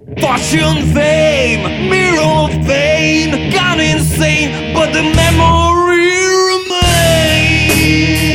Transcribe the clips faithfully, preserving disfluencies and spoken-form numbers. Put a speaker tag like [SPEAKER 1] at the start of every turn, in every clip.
[SPEAKER 1] Fortune, fame, mirror of pain, gone insane, but the memory remains.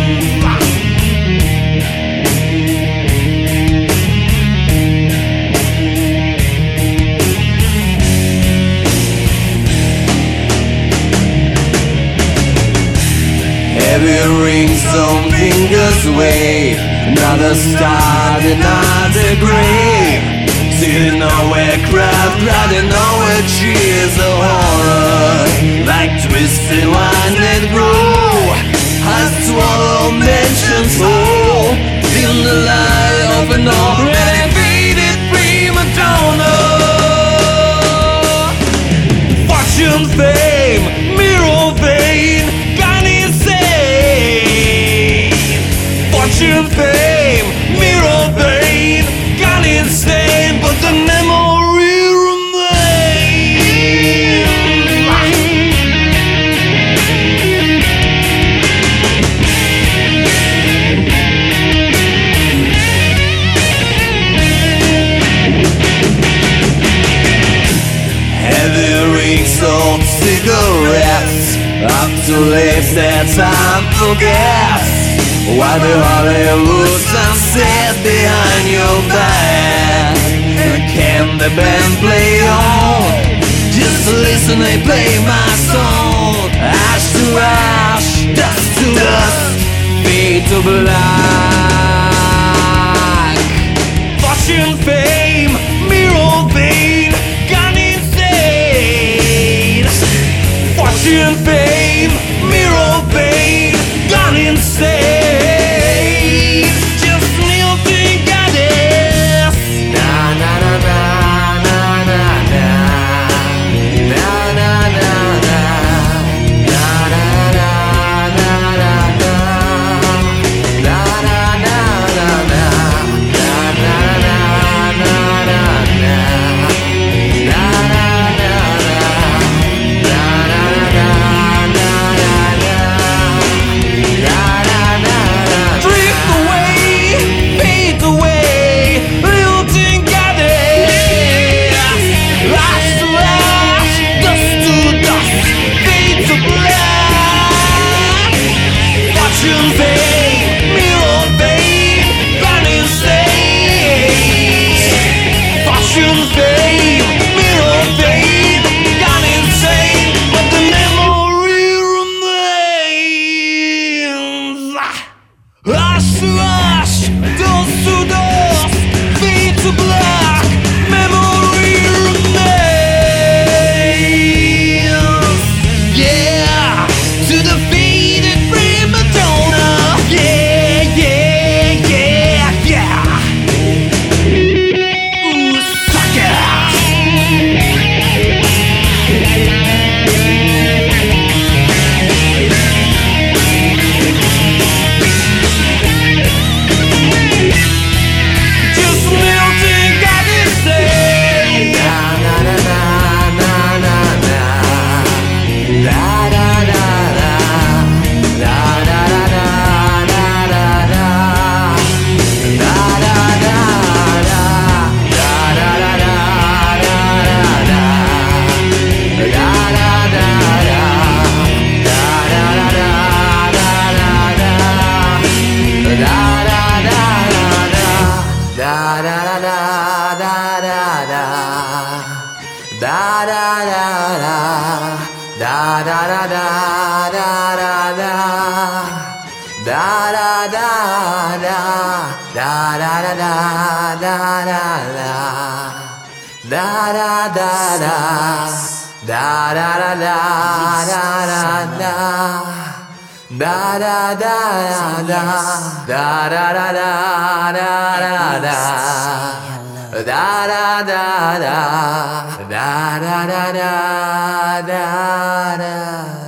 [SPEAKER 1] Heavy rings on fingers wave, another star, another grave. Sitting nowhere, crowd, crowding nowhere, cheers of horror. Like twisted wine that grow, I swallow mentions whole. In the light of an already faded prima donna. Fortune, fame, mirror vein, gone insane. Fortune, fame, mirror vein, gone insane, but the memory remains. Heavy rings of cigarettes, up to lips that time forgets. While the Hollywood sunset behind your back, can the band play on? Just listen, they play my song. Ash to ash, dust to dust, fade to black. Fortune, fame, mirror vein, gone insane. Fortune, fame, mirror vein, gone insane. Just melting goddess. Na na na na na na na. Na na na na. Na na na na na na. Na na na na na. Na na na na na na. Na na na na. Drift away, fade away, lilting goddess. Ash to ash, dust to dust, fade to black. Fortune, fame, mirror vein, gone insane. Fortune, fame, mirror vein, gone insane, but the memory remains. Ash to ash, dust to dust, fade to black, memory remains. Yeah, to the faded prima donna. Yeah, yeah, yeah, yeah. Ooh, sucker. Just melting goddess. Na na na na na na. Da da da da. Da da da da da da da. Da da da da. Da da da da da da da. Da da da da. Da da da da da da da. Da da da da da. Da da da da da da da. Da da da da. Da da da da da da da. Da da da da. Da da da da da da da. Da da da da. Da da da da da da da. Da da da da. Da da da da da da da. Da da da da. Da da da da da da.